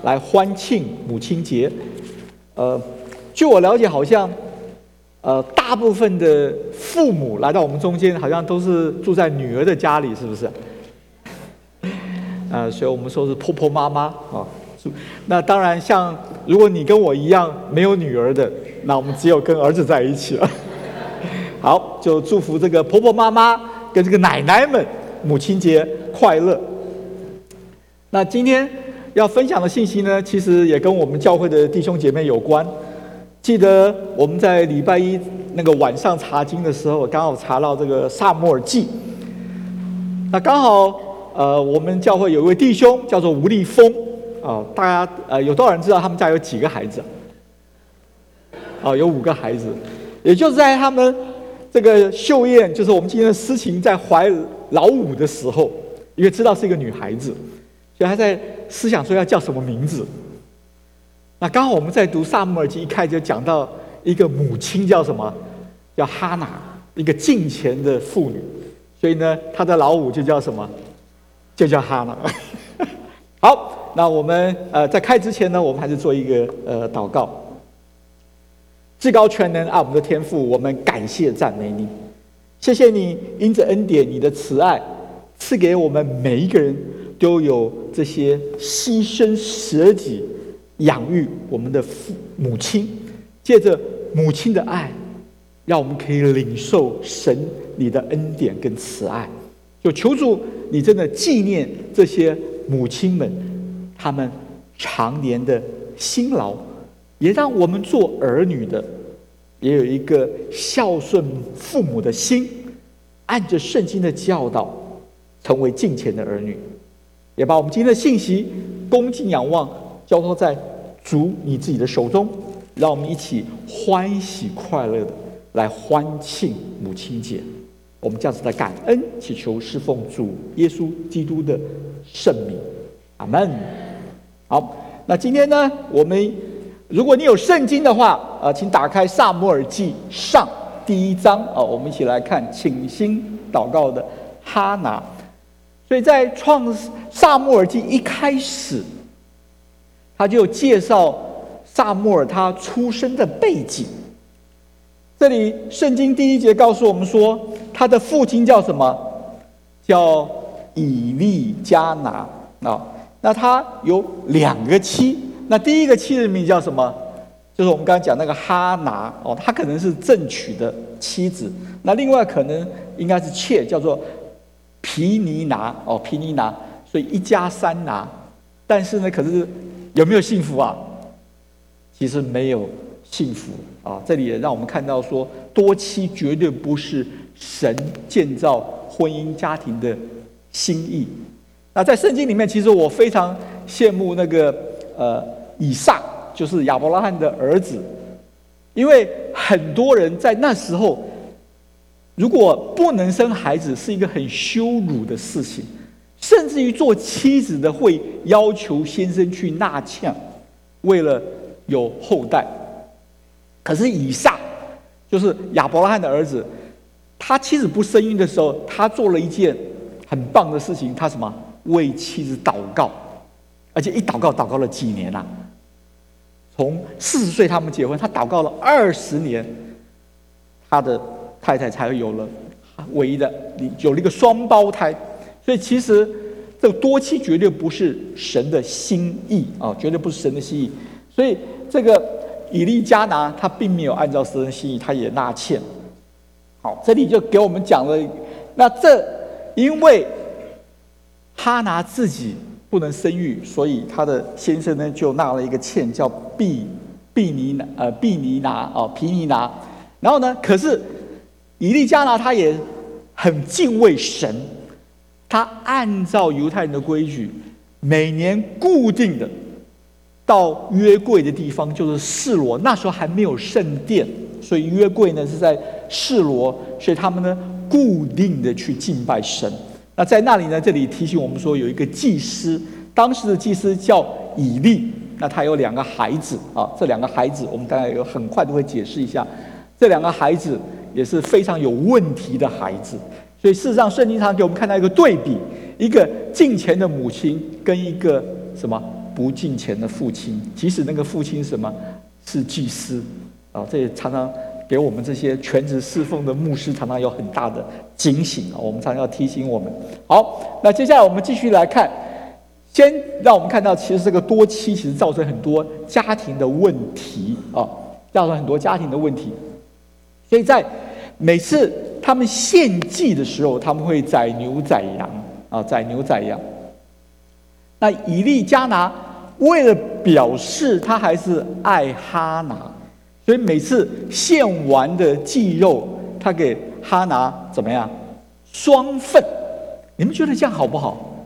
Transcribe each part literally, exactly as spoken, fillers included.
来欢庆母亲节。呃，据我了解，好像呃大部分的父母来到我们中间，好像都是住在女儿的家里，是不是？呃，所以我们说是婆婆妈妈啊。那当然，像如果你跟我一样没有女儿的，那我们只有跟儿子在一起了。好，就祝福这个婆婆妈妈跟这个奶奶们母亲节快乐。那今天要分享的信息呢，其实也跟我们教会的弟兄姐妹有关。记得我们在礼拜一那个晚上查经的时候，刚好查到这个撒母耳记。那刚好呃，我们教会有一位弟兄叫做吴立峰啊、呃，大家呃有多少人知道他们家有几个孩子啊？啊、呃，有五个孩子，也就是在他们这个秀燕，就是我们今天的诗情，在怀老五的时候，因为知道是一个女孩子，所以他在思想说要叫什么名字。那刚好我们在读撒母耳记一开始就讲到一个母亲叫什么？叫哈拿，一个敬虔的妇女，所以呢，她的老五就叫什么？就叫哈拿。好，那我们呃在开之前呢，我们还是做一个呃祷告。至高全能爱我们的天父，我们感谢赞美你，谢谢你因着恩典，你的慈爱赐给我们每一个人都有这些牺牲舍己养育我们的父母亲，借着母亲的爱，让我们可以领受神你的恩典跟慈爱。就求主你真的纪念这些母亲们，他们常年的辛劳，也让我们做儿女的也有一个孝顺父母的心，按着圣经的教导成为敬虔的儿女。也把我们今天的信息恭敬仰望交托在主你自己的手中，让我们一起欢喜快乐的来欢庆母亲节。我们这样子的感恩祈求侍奉主耶稣基督的圣名，阿们。好，那今天呢，我们如果你有圣经的话，呃，请打开撒母耳记上第一章啊、呃，我们一起来看倾心祷告的哈拿。所以在创撒母耳记一开始，他就介绍撒母耳他出生的背景。这里圣经第一节告诉我们说，他的父亲叫什么？叫以利加拿啊。那他有两个妻，那第一个妻的名字叫什么？就是我们刚才讲那个哈拿哦，他可能是正娶的妻子。那另外可能应该是妾，叫做皮尼拿哦，皮尼拿。所以一家三拿，但是呢，可是有没有幸福啊？其实没有幸福啊！这里也让我们看到说，多妻绝对不是神建造婚姻家庭的心意。那在圣经里面，其实我非常羡慕那个呃以撒，就是亚伯拉罕的儿子，因为很多人在那时候，如果不能生孩子，是一个很羞辱的事情，甚至于做妻子的会要求先生去纳妾，为了有后代。可是以撒，就是亚伯拉罕的儿子，他妻子不生育的时候，他做了一件很棒的事情，他什么？为妻子祷告，而且一祷告祷告了几年啊？从四十岁他们结婚，他祷告了二十年，他的太太才有了唯一的有了一个双胞胎。所以其实这个多妻绝对不是神的心意啊，绝对不是神的心意。所以这个以利加拿他并没有按照神的心意，他也纳妾。好，这里就给我们讲了，那这因为哈拿自己不能生育，所以他的先生呢就纳了一个妾，叫毕毕尼拿呃毕尼拿哦皮尼拿。然后呢，可是以利加拿他也很敬畏神，他按照犹太人的规矩，每年固定的到约柜的地方，就是示罗。那时候还没有圣殿，所以约柜呢是在示罗，所以他们呢固定的去敬拜神。那在那里呢，这里提醒我们说，有一个祭司，当时的祭司叫以利，那他有两个孩子啊，这两个孩子我们大概有很快都会解释一下，这两个孩子也是非常有问题的孩子。所以事实上，圣经上给我们看到一个对比，一个敬虔的母亲跟一个什么不敬虔的父亲，即使那个父亲是什么是祭司啊，这也常常给我们这些全职侍奉的牧师常常有很大的警醒啊，我们常常要提醒我们。好，那接下来我们继续来看，先让我们看到，其实这个多妻其实造成很多家庭的问题啊，造成很多家庭的问题。所以在每次他们献祭的时候，他们会宰牛宰羊啊，宰牛宰羊。那以利加拿为了表示他还是爱哈拿，所以每次献完的祭肉，他给哈拿怎么样？双份。你们觉得这样好不好？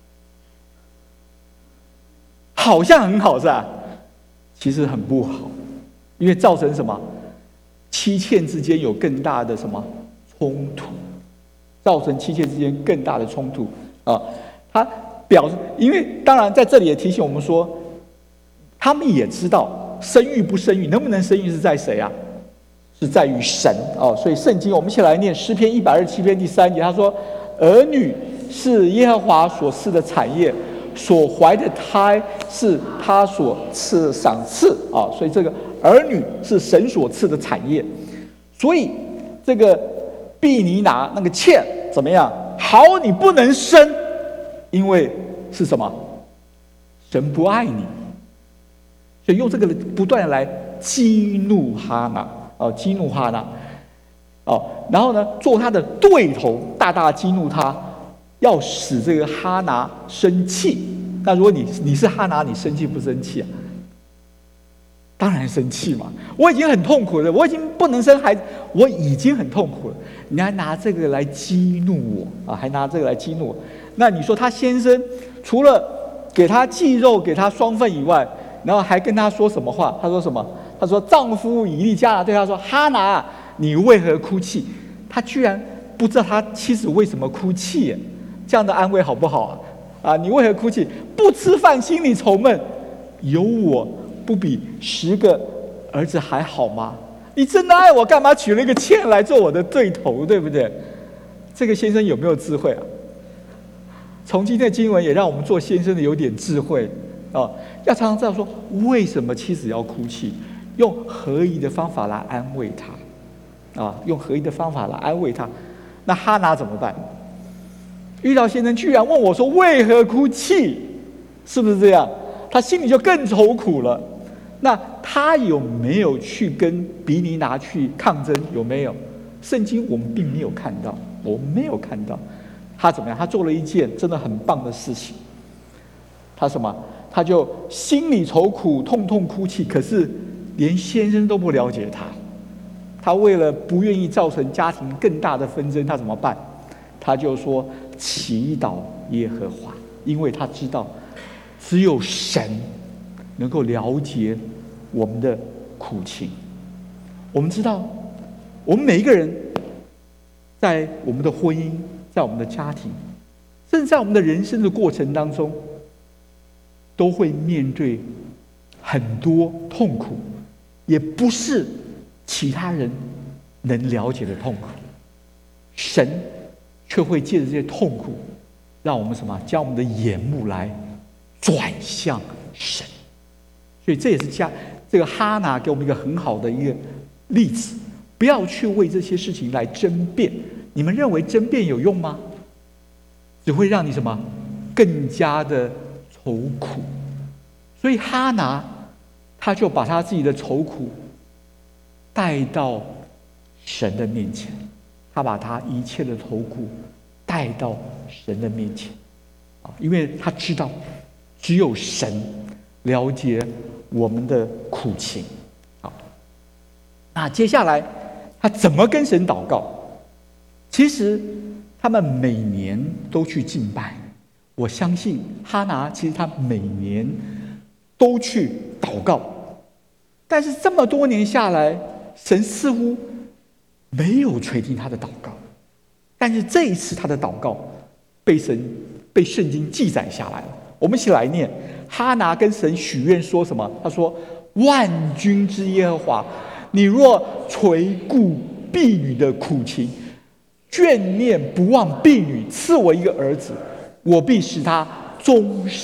好像很好是吧？其实很不好，因为造成什么？妻妾之间有更大的什么冲突，造成妻妾之间更大的冲突啊！他表示，因为当然在这里也提醒我们说，他们也知道生育不生育，能不能生育是在谁啊？是在于神哦。所以圣经我们一起来念诗篇一百二十七篇第三节，他说：“儿女是耶和华所赐的产业，所怀的胎是他所赐的赏赐啊。”所以这个儿女是神所赐的产业。所以这个毗尼拿那个妾怎么样？好，你不能生，因为是什么？神不爱你，所以用这个不断的来激怒哈拿哦，激怒哈拿哦，然后呢，做他的对头，大大激怒他，要使这个哈拿生气。那如果你你是哈拿，你生气不生气啊？当然生气嘛！我已经很痛苦了，我已经不能生孩子，我已经很痛苦了，你还拿这个来激怒我啊？还拿这个来激怒我？那你说他先生除了给他祭肉、给他双份以外，然后还跟他说什么话？他说什么？他说丈夫以利加拿对他说：“哈拿，你为何哭泣？”他居然不知道他妻子为什么哭泣，这样的安慰好不好啊？啊，你为何哭泣？不吃饭心里愁闷，有我不比十个儿子还好吗？你真的爱我，干嘛娶了一个妾来做我的对头，对不对？这个先生有没有智慧啊？从今天的经文也让我们做先生的有点智慧啊，要常常知道说为什么妻子要哭泣，用合宜的方法来安慰她啊，用合宜的方法来安慰她。那哈拿怎么办？遇到先生居然问我说为何哭泣，是不是这样？他心里就更愁苦了。那他有没有去跟毗尼拿去抗争？有没有？圣经我们并没有看到，我们没有看到他怎么样。他做了一件真的很棒的事情。他什么？他就心里愁苦，痛痛哭泣。可是连先生都不了解他。他为了不愿意造成家庭更大的纷争，他怎么办？他就说祈祷耶和华，因为他知道只有神能够了解我们的苦情。我们知道，我们每一个人在我们的婚姻，在我们的家庭，甚至在我们的人生的过程当中，都会面对很多痛苦，也不是其他人能了解的痛苦。神却会借着这些痛苦，让我们什么？将我们的眼目来转向神。所以这也是加这个哈拿给我们一个很好的一个例子，不要去为这些事情来争辩。你们认为争辩有用吗？只会让你什么？更加的愁苦。所以哈拿他就把他自己的愁苦带到神的面前，他把他一切的愁苦带到神的面前啊，因为他知道只有神了解我们的苦情。好，那接下来他怎么跟神祷告？其实他们每年都去敬拜，我相信哈拿其实他每年都去祷告，但是这么多年下来，神似乎没有垂听他的祷告。但是这一次他的祷告被神被圣经记载下来了。我们一起来念，哈拿跟神许愿说什么？他说：万军之耶和华，你若垂顾婢女的苦情，眷念不忘婢女，赐我一个儿子，我必使他终身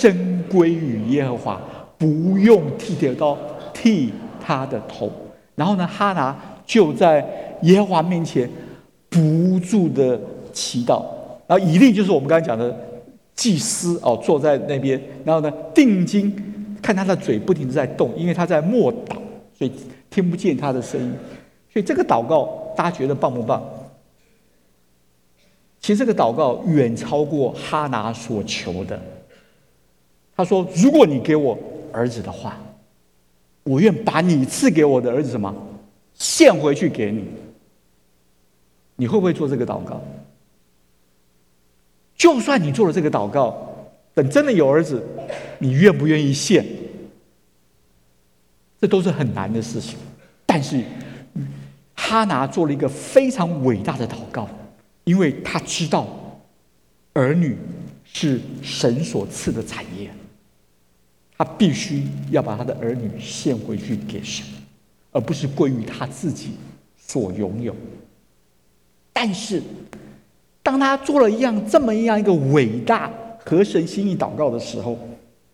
归于耶和华，不用剃头刀剃他的头。然后呢，哈拿就在耶和华面前不住的祈祷。然后以利就是我们刚才讲的祭司哦，坐在那边，然后呢定睛看他的嘴不停的在动，因为他在默祷，所以听不见他的声音。所以这个祷告大家觉得棒不棒？其实这个祷告远超过哈拿所求的。他说：“如果你给我儿子的话，我愿把你赐给我的儿子什么献回去给你。”你会不会做这个祷告？就算你做了这个祷告，等真的有儿子，你愿不愿意献？这都是很难的事情。但是哈拿做了一个非常伟大的祷告，因为他知道儿女是神所赐的产业，他必须要把他的儿女献回去给神，而不是归于他自己所拥有。但是当他做了一样这么一样一个伟大合神心意祷告的时候，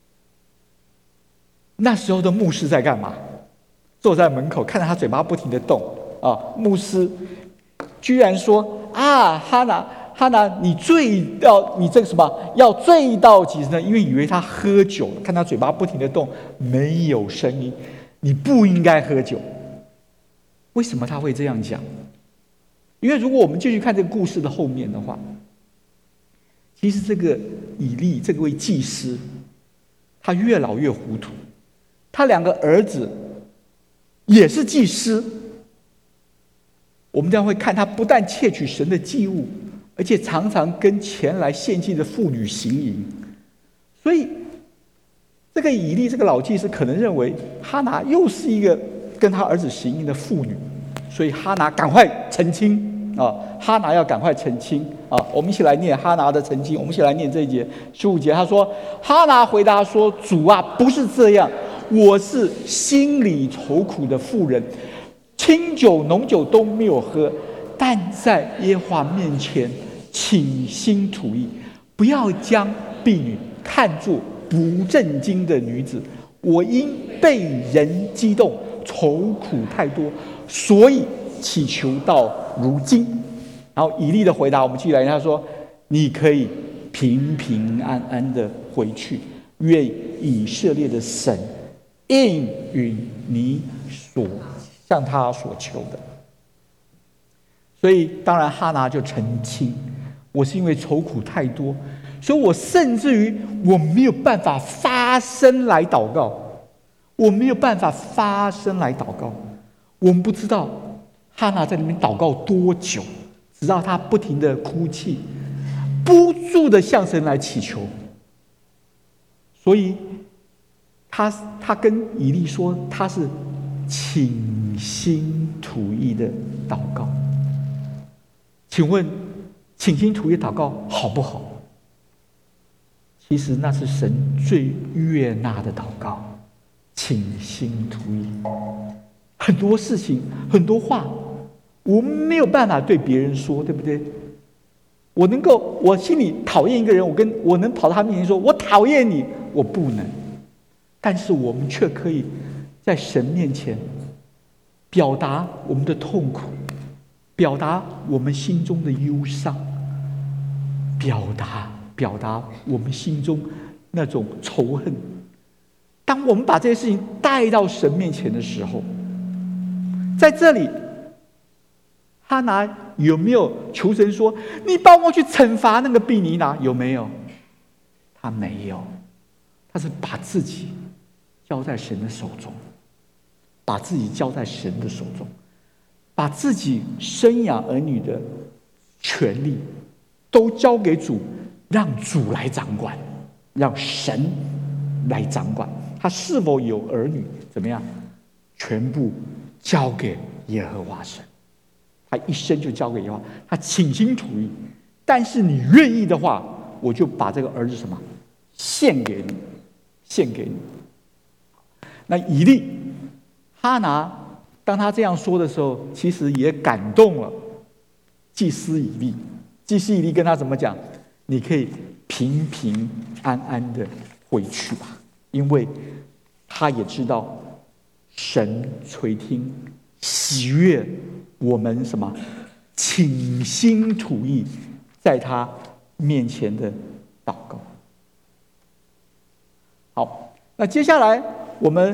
那时候的牧师在干嘛？坐在门口看着他嘴巴不停的动啊，牧师居然说：“啊，哈拿，哈拿，你醉到你这个什么要醉到几时呢？因为以为他喝酒了，看他嘴巴不停的动，没有声音，你不应该喝酒。”为什么他会这样讲？因为如果我们继续看这个故事的后面的话，其实这个以利这位祭司，他越老越糊涂，他两个儿子也是祭司。我们将会看他不但窃取神的祭物，而且常常跟前来献祭的妇女行淫。所以这个以利这个老祭司可能认为哈拿又是一个跟他儿子行淫的妇女，所以哈拿赶快澄清啊！哈拿要赶快澄清啊！我们一起来念哈拿的澄清，我们一起来念这一节十五节。他说：“哈拿回答说，主啊，不是这样，我是心里愁苦的妇人，清酒浓酒都没有喝，但在耶和华面前倾心吐意，不要将婢女看作不正经的女子。我因被人激动，愁苦太多，所以祈求到如今。”然后以利的回答，我们继续来看，他说：“你可以平平安安的回去，愿以色列的神应允你所向他所求的。”所以当然哈拿就澄清，我是因为愁苦太多，所以我甚至于我没有办法发声来祷告，我没有办法发声来祷告。我们不知道哈拿在里面祷告多久，直到他不停的哭泣，不住的向神来祈求。所以他他跟以利说，他是倾心吐意的祷告。请问倾心吐意祷告好不好？其实那是神最悦纳的祷告，倾心吐意。很多事情很多话我们没有办法对别人说，对不对？我能够我心里讨厌一个人，我跟我能跑到他面前说我讨厌你，我不能。但是我们却可以在神面前表达我们的痛苦，表达我们心中的忧伤，表达表达我们心中那种仇恨。当我们把这些事情带到神面前的时候，在这里哈拿有没有求神说你帮我去惩罚那个毗尼拿？有没有？他没有，他是把自己交在神的手中，把自己交在神的手中，把自己生养儿女的权利都交给主，让主来掌管，让神来掌管。他是否有儿女怎么样，全部交给耶和华神。他一生就交给耶和华，他倾心吐意。但是你愿意的话，我就把这个儿子什么献给你，献给你。那以利哈拿当他这样说的时候，其实也感动了祭司以利。祭司以利跟他怎么讲？你可以平平安安的回去吧，因为他也知道神垂听喜悦我们什么倾心吐意在他面前的祷告。好，那接下来我们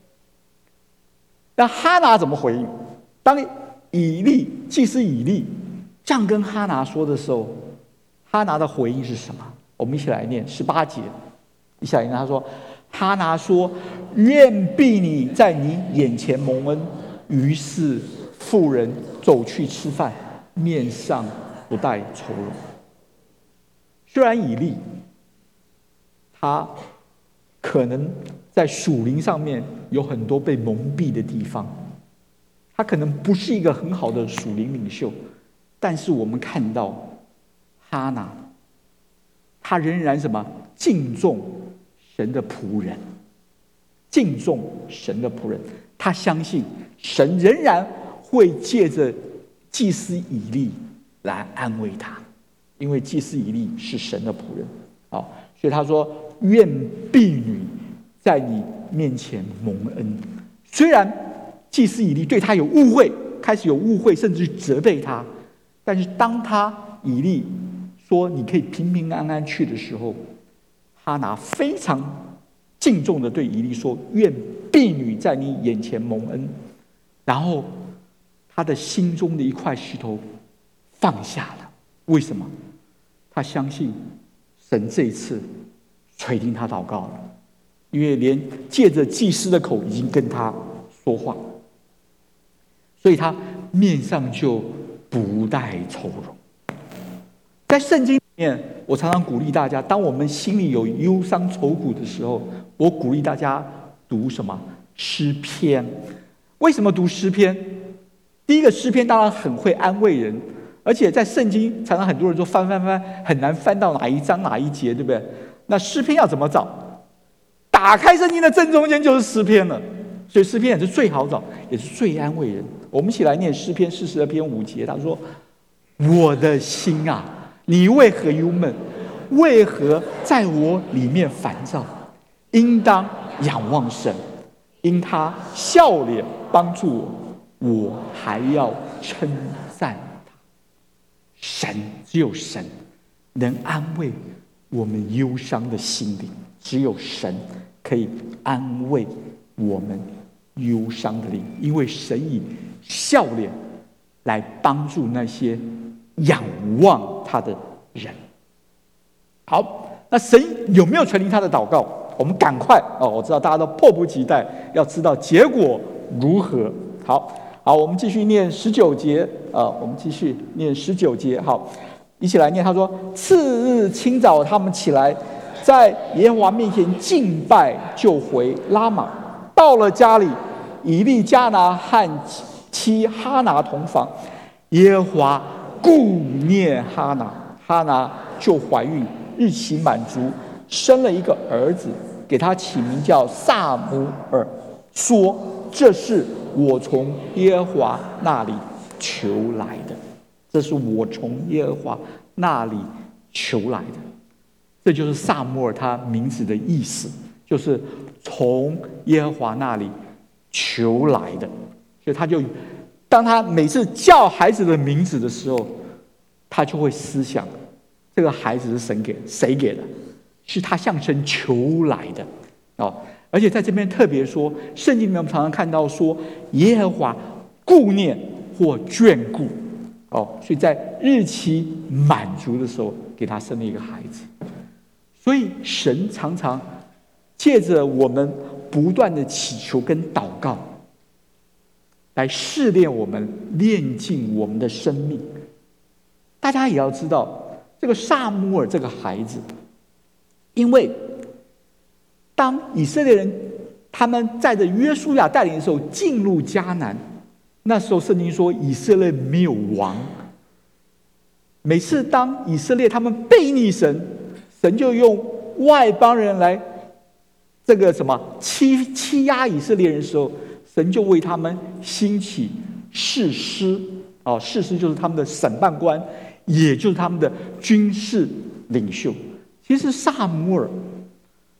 那哈拿怎么回应？当以利祭司以利这样跟哈拿说的时候，哈拿的回应是什么？我们一起来念十八节，一起来念。他说：“哈拿说，愿婢女在你眼前蒙恩。”于是妇人走去吃饭，面上不带愁容。虽然以利他可能在属灵上面有很多被蒙蔽的地方，他可能不是一个很好的属灵领袖，但是我们看到哈拿，他仍然什么敬重神的仆人，敬重神的仆人，他相信神仍然会借着祭司以利来安慰他，因为祭司以利是神的仆人。好，所以他说：“愿婢女在你面前蒙恩。”虽然祭司以利对他有误会，开始有误会，甚至责备他，但是当他以利说你可以平平安安去的时候，哈拿非常敬重的对以利说：“愿婢女在你眼前蒙恩。”然后他的心中的一块石头放下了。为什么？他相信神这一次垂听他祷告了，因为连借着祭司的口已经跟他说话，所以他面上就不带愁容。在圣经里面，我常常鼓励大家，当我们心里有忧伤愁苦的时候，我鼓励大家读什么？诗篇。为什么读诗篇？第一个，诗篇当然很会安慰人，而且在圣经常常很多人说翻翻翻很难翻到哪一章哪一节，对不对？那诗篇要怎么找？打开圣经的正中间就是诗篇了，所以诗篇也是最好找，也是最安慰人。我们一起来念诗篇四十二篇五节，他说：“我的心啊，你为何忧闷？为何在我里面烦躁？应当仰望神，因他笑脸帮助我，我还要称赞他。”神，只有神能安慰我们忧伤的心灵，只有神可以安慰我们忧伤的灵，因为神以笑脸来帮助那些仰望他的人。好，那神有没有垂听他的祷告？我们赶快哦！我知道大家都迫不及待要知道结果如何。好，好，我们继续念十九节啊、呃，我们继续念十九节。好，一起来念。他说：“次日清早，他们起来，在耶和华面前敬拜，就回拉玛。到了家里，以利加拿和妻哈拿同房。耶和华顾念哈拿，哈拿就怀孕，日期满足，生了一个儿子，给他起名叫撒母耳，说：这是我从耶和华那里求来的，这是我从耶和华那里求来的。”这就是撒母耳他名字的意思，就是从耶和华那里求来的。所以他就当他每次叫孩子的名字的时候，他就会思想这个孩子是神给谁给的，是他向神求来的哦。而且在这边特别说，圣经里面我们常常看到说耶和华顾念或眷顾哦，所以在日期满足的时候给他生了一个孩子。所以神常常借着我们不断的祈求跟祷告来试炼我们，炼净我们的生命。大家也要知道，这个撒母耳这个孩子，因为当以色列人他们在着约书亚带领的时候进入迦南，那时候圣经说以色列没有王。每次当以色列他们背逆神，神就用外邦人来这个什么欺欺压以色列人的时候，神就为他们兴起士师啊，士师就是他们的审判官，也就是他们的军事领袖。其实撒母耳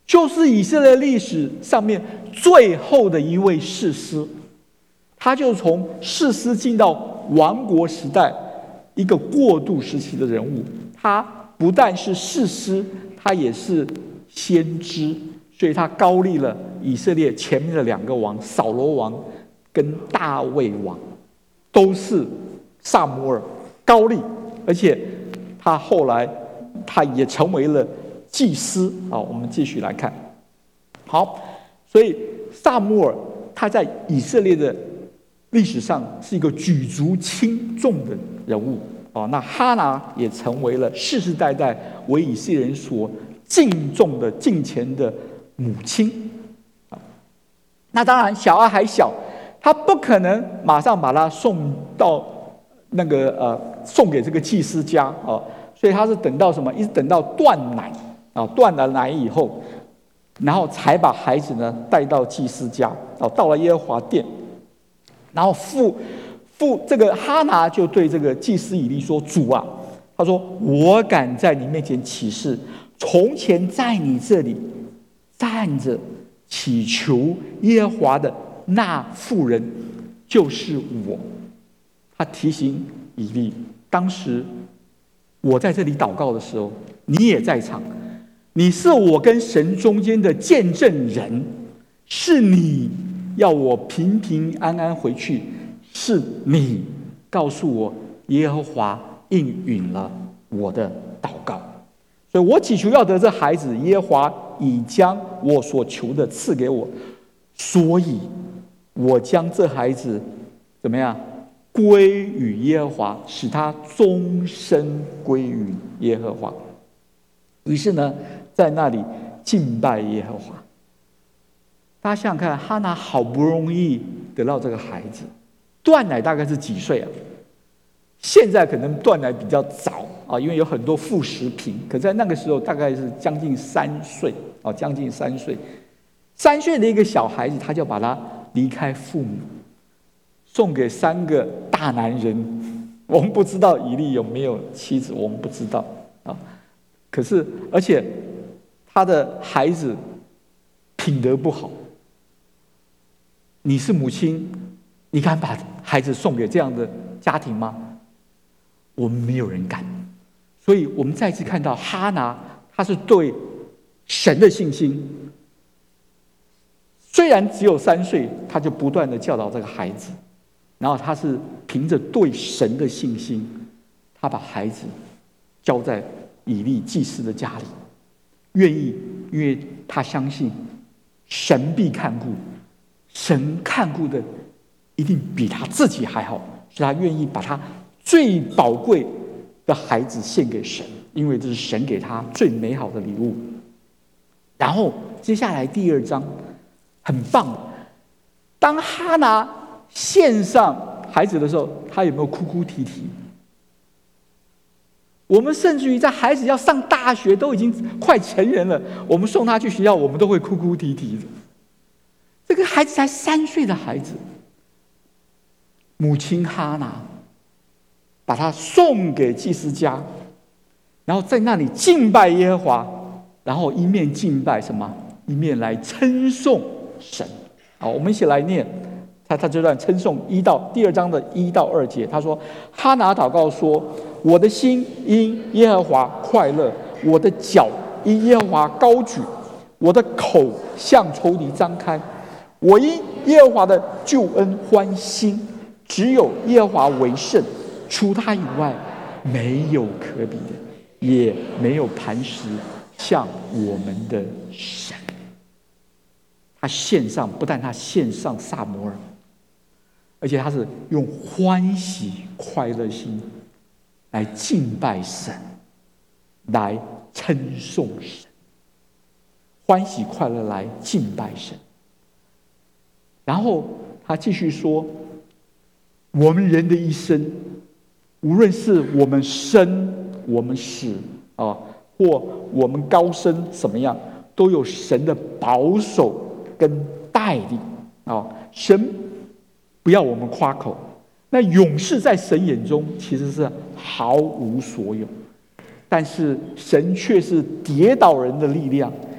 就是以色列历史上面最后的一位士师，他就从士师进到王国时代一个过渡时期的人物。他不但是士师，他也是先知，所以他高立了以色列前面的两个王，扫罗王跟大卫王，都是撒母耳高立，而且他后来他也成为了祭司。好，我们继续来看。好，所以撒母耳他在以色列的历史上是一个举足轻重的人物。哦，那哈拿也成为了世世代代为以色列人所敬重的敬虔的母亲。那当然小孩还小，他不可能马上把他送到那个呃送给这个祭司家啊、哦，所以他是等到什么？一直等到断奶啊，断了奶以后，然后才把孩子呢带到祭司家啊，到了耶和华殿，然后父父这个哈拿就对这个祭司以利说：“主啊，他说我敢在你面前起誓，从前在你这里站着祈求耶和华的那妇人就是我。”他提醒以利，当时我在这里祷告的时候，你也在场，你是我跟神中间的见证人，是你要我平平安安回去，是你告诉我耶和华应允了我的祷告，所以我祈求要得这孩子，耶和华已将我所求的赐给我，所以我将这孩子怎么样归于耶和华，使他终身归于耶和华。于是呢，在那里敬拜耶和华。大家想想看，哈拿好不容易得到这个孩子，断奶大概是几岁啊？现在可能断奶比较早啊，因为有很多副食品。可在那个时候，大概是将近三岁啊，将近三岁。三岁的一个小孩子，他就把他离开父母，送给三个大男人。我们不知道以利有没有妻子，我们不知道啊。可是，而且他的孩子品德不好。你是母亲，你敢把孩子送给这样的家庭吗？我们没有人敢。所以我们再次看到哈拿，他是对神的信心。虽然只有三岁，他就不断的教导这个孩子，然后他是凭着对神的信心，他把孩子交在以利祭司的家里，愿意，因为他相信神必看顾，神看顾的一定比他自己还好，所以他愿意把他最宝贵的孩子献给神，因为这是神给他最美好的礼物。然后接下来第二章很棒，当哈拿献上孩子的时候，他有没有哭哭啼啼？我们甚至于在孩子要上大学，都已经快成人了，我们送他去学校，我们都会哭哭啼啼的。这个孩子才三岁的孩子，母亲哈拿把他送给祭司家，然后在那里敬拜耶和华，然后一面敬拜什么，一面来称颂神。好，我们一起来念他他这段称颂一到第二章的一到二节。他说：哈拿祷告说，我的心因耶和华快乐，我的脚因耶和华高举，我的口向仇敌张开，我因耶和华的救恩欢欣，只有耶和华为圣，除他以外没有可比的，也没有磐石像我们的神。他献上，不但他献上撒母耳，而且他是用欢喜快乐心来敬拜神，来称颂神，欢喜快乐来敬拜神。然后他继续说，我们人的一生，无论是我们生我们死啊，或我们高升什么样，都有神的保守跟带领啊。神不要我们夸口，那勇士在神眼中其实是毫无所有，但是神却是跌倒人的力量，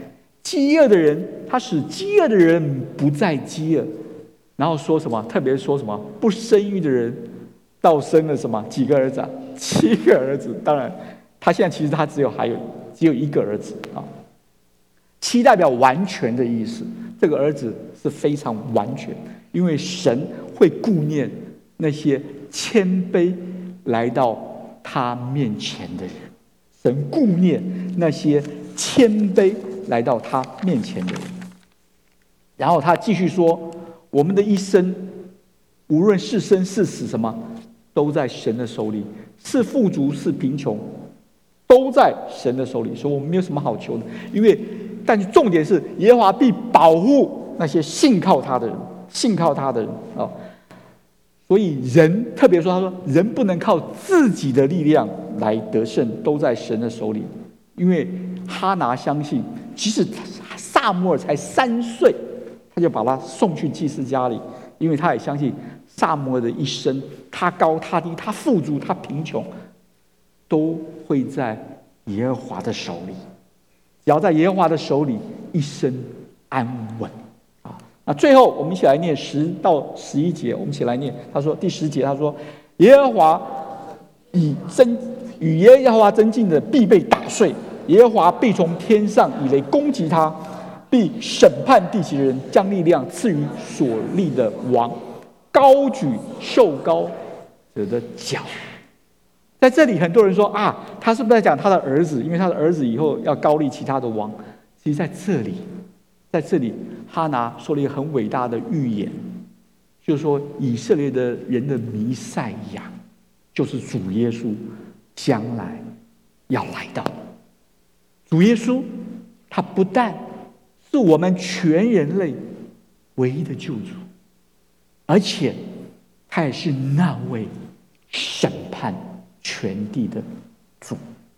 饥饿的人，他使饥饿的人不再饥饿。然后说什么？特别说什么？不生育的人，倒生了什么？几个儿子啊？七个儿子。当然，他现在其实他只有还有只有一个儿子啊。七代表完全的意思，这个儿子是非常完全，因为神会顾念那些谦卑来到他面前的人，神顾念那些谦卑来到他面前的人。然后他继续说，我们的一生无论是生是死，什么都在神的手里，是富足是贫穷都在神的手里，所以我们没有什么好求的。因为但重点是耶和华必保护那些信靠他的人，信靠他的人啊、哦。所以人特别说，他说人不能靠自己的力量来得胜，都在神的手里。因为哈拿相信，即使撒母耳才三岁，他就把他送去祭司家里，因为他也相信撒母耳的一生，他高他低，他富足他贫穷，都会在耶和华的手里。只要在耶和华的手里，一生安稳啊！那最后我们一起来念十到十一节，我们一起来念。他说第十节，他说耶和华以真与耶和华争竞的必被打碎，耶和华必从天上以雷攻击他，必审判地极的人，将力量赐予所立的王，高举受高者的脚。在这里很多人说啊，他是不是在讲他的儿子？因为他的儿子以后要高立其他的王。其实在这里，在这里哈拿说了一个很伟大的预言，就是说以色列的人的弥赛亚，就是主耶稣将来要来到。主耶稣他不但是我们全人类唯一的救主，而且他也是那位审判全地的主。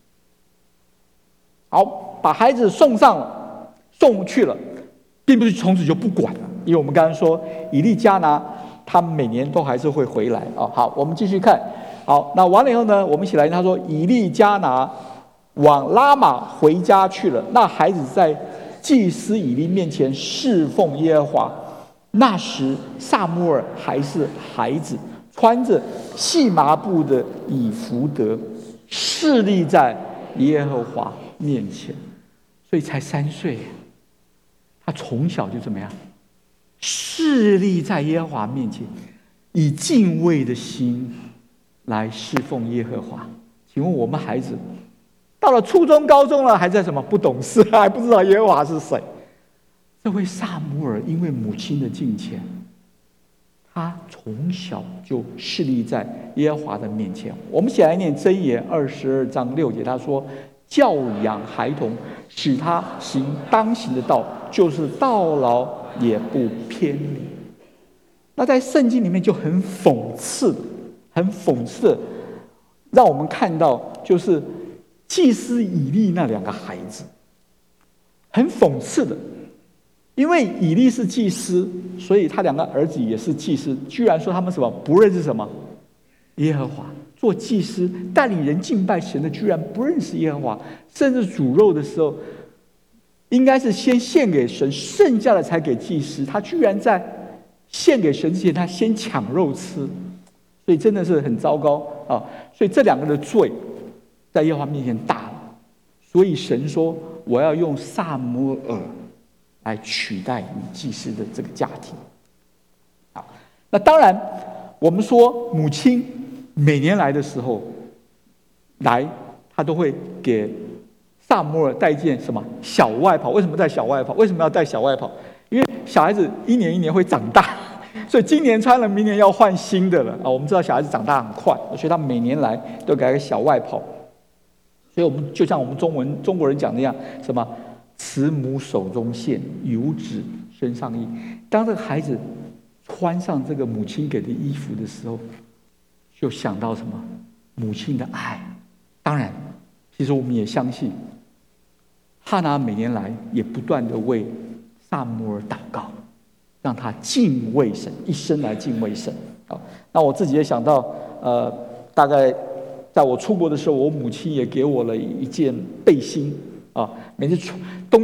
好，把孩子送上了，送去了，并不是从此就不管了，因为我们刚刚说以利加拿他每年都还是会回来啊。好，我们继续看。好，那完了以后呢，我们一起来。他说以利加拿往拉玛回家去了，那孩子在祭司以利面前侍奉耶和华。那时撒母耳还是孩子，穿着细麻布的以弗得，侍立在耶和华面前，所以才三岁，他从小就怎么样？侍立在耶和华面前，以敬畏的心来侍奉耶和华。请问我们孩子到了初中、高中了，还在什么？不懂事，还不知道耶和华是谁。这位撒母耳因为母亲的敬虔，他从小就侍立在耶和华的面前。我们一起来念箴言二十二章六节，他说：教养孩童，使他行当行的道，就是到老也不偏离。那在圣经里面就很讽刺的，很讽刺的，让我们看到就是祭司以利那两个孩子，很讽刺的。因为以利是祭司，所以他两个儿子也是祭司，居然说他们什么不认识什么耶和华。做祭司带领人敬拜神的，居然不认识耶和华，甚至煮肉的时候应该是先献给神，剩下的才给祭司，他居然在献给神之前他先抢肉吃，所以真的是很糟糕啊！所以这两个的罪在耶和华面前大了，所以神说我要用撒母耳来取代你祭司的这个家庭。好，那当然我们说母亲每年来的时候来，她都会给撒母耳带件什么小外袍。为什么带小外袍？为什么要带小外袍？因为小孩子一年一年会长大，所以今年穿了，明年要换新的了啊！我们知道小孩子长大很快，所以他每年来都给他个小外袍。所以我们就像我们中文中国人讲的那样，什么慈母手中线，游子身上衣。当这个孩子穿上这个母亲给的衣服的时候，就想到什么？母亲的爱。当然，其实我们也相信，哈拿每年来也不断的为撒母耳祷告，让他敬畏神，一生来敬畏神。好，那我自己也想到，呃，大概在我出国的时候，我母亲也给我了一件背心啊。每次冬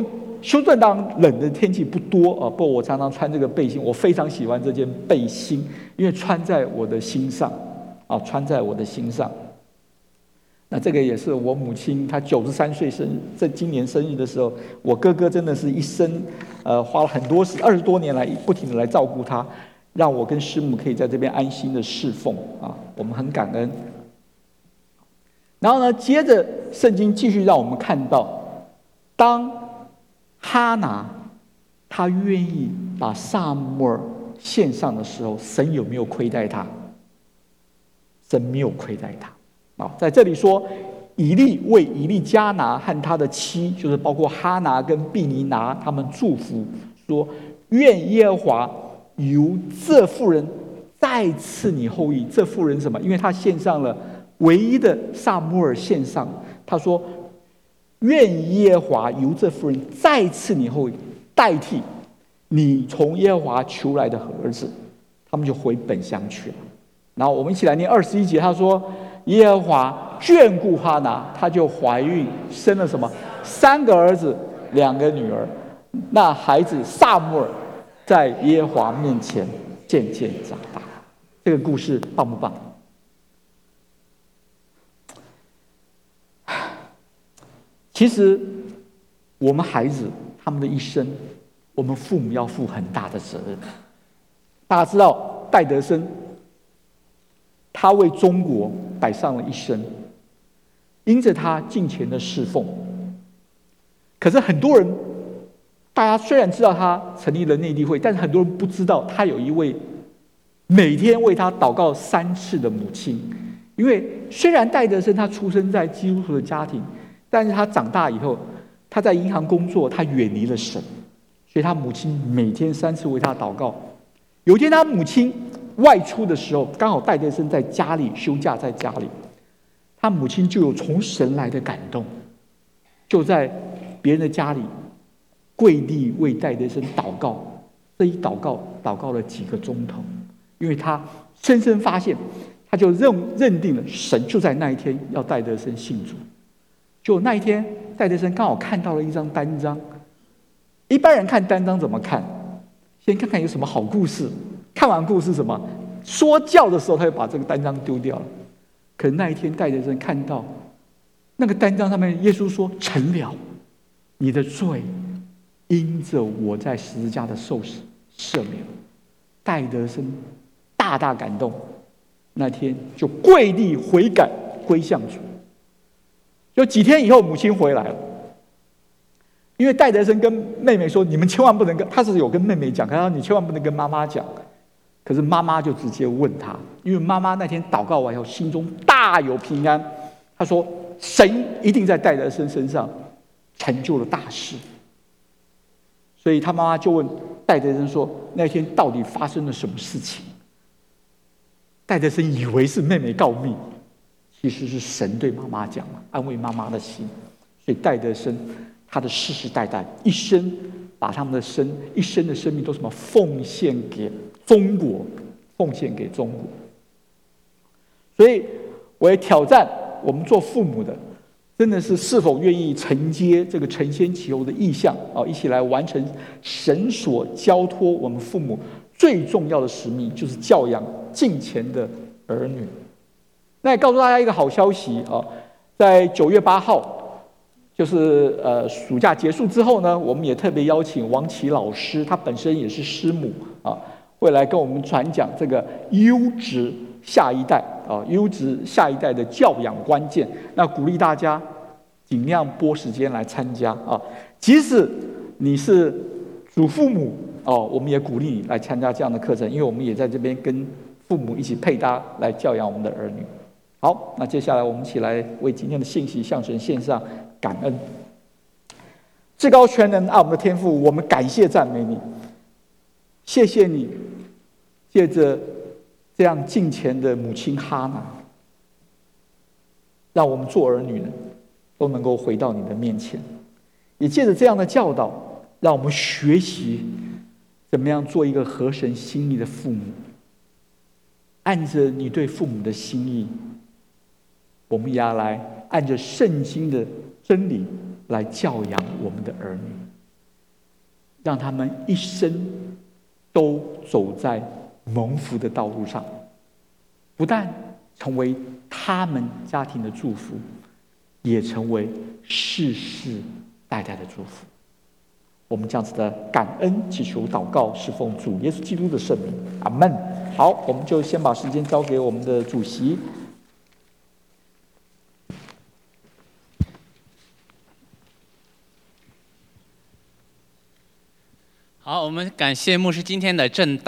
休斯顿当然冷的天气不多啊，不过我常常穿这个背心，我非常喜欢这件背心，因为穿在我的心上啊，穿在我的心上。那这个也是我母亲，她九十三岁生日，在今年生日的时候，我哥哥真的是一生，呃，花了很多时二十多年来不停的来照顾她，让我跟师母可以在这边安心的侍奉啊，我们很感恩。然后呢，接着圣经继续让我们看到，当哈拿他愿意把撒母耳献上的时候，神有没有亏待他？神没有亏待他。啊，在这里说，以利为以利加拿和他的妻，就是包括哈拿跟毕尼拿，他们祝福说：愿耶和华由这妇人再赐你后裔。这妇人什么？因为他献上了唯一的撒母耳献上，他说：愿耶和华由这妇人再赐你后裔，代替你从耶和华求来的儿子。他们就回本乡去了。然后我们一起来念二十一节，他说：耶和华眷顾哈拿，她就怀孕，生了什么？三个儿子，两个女儿。那孩子撒母耳在耶和华面前渐渐长大。这个故事棒不棒？其实我们孩子他们的一生，我们父母要负很大的责任。大家知道戴德生，他为中国摆上了一生，因着他敬虔的侍奉。可是很多人，大家虽然知道他成立了内地会，但是很多人不知道他有一位每天为他祷告三次的母亲。因为虽然戴德生他出生在基督徒的家庭，但是他长大以后，他在银行工作，他远离了神，所以他母亲每天三次为他祷告。有一天他母亲外出的时候，刚好戴德生在家里休假，在家里，他母亲就有从神来的感动，就在别人的家里跪地为戴德生祷告。这一祷告祷告了几个钟头，因为他深深发现，他就认认定了神就在那一天要戴德生信主。就那一天，戴德生刚好看到了一张单张。一般人看单张怎么看？先看看有什么好故事，看完故事什么说教的时候，他就把这个单张丢掉了。可是那一天，戴德生看到那个单张上面，耶稣说：“成了，你的罪因着我在十字架的受死赦免。”戴德生大大感动，那天就跪地悔改归向主。就几天以后，母亲回来了。因为戴德生跟妹妹说：“你们千万不能跟……他是有跟妹妹讲，他说你千万不能跟妈妈讲。”可是妈妈就直接问他，因为妈妈那天祷告完以后，心中大有平安。她说：“神一定在戴德生身上成就了大事。”所以他妈妈就问戴德生说：“那天到底发生了什么事情？”戴德生以为是妹妹告密，其实是神对妈妈讲了，安慰妈妈的心。所以戴德生他的世世代代一生把他们的生一生的生命都什么奉献给中国，奉献给中国。所以我也挑战我们做父母的，真的是是否愿意承接这个承先启后的意向啊，一起来完成神所交托我们父母最重要的使命，就是教养敬虔的儿女。那也告诉大家一个好消息啊，在九月八号。就是呃，暑假结束之后呢，我们也特别邀请王琦老师，他本身也是师母啊，会来跟我们传讲这个优质下一代啊，优质下一代的教养关键。那鼓励大家尽量拨时间来参加啊，即使你是祖父母哦，我们也鼓励你来参加这样的课程，因为我们也在这边跟父母一起配搭来教养我们的儿女。好，那接下来我们一起来为今天的信息向神献上感恩。至高全能爱我们的天父，我们感谢赞美你，谢谢你借着这样敬虔的母亲哈拿，让我们做儿女的都能够回到你的面前，也借着这样的教导，让我们学习怎么样做一个合神心意的父母，按着你对父母的心意，我们也要来按着圣经的真理来教养我们的儿女。 让他们一生都走在蒙福的道路上，不但成为他们家庭的祝福，也成为世世代代的祝福。我们这样子的感恩祈求祷告，是奉主耶稣基督的圣名，阿们。好，我们就先把时间交给我们的主席。 好，我们感谢牧师今天的正道。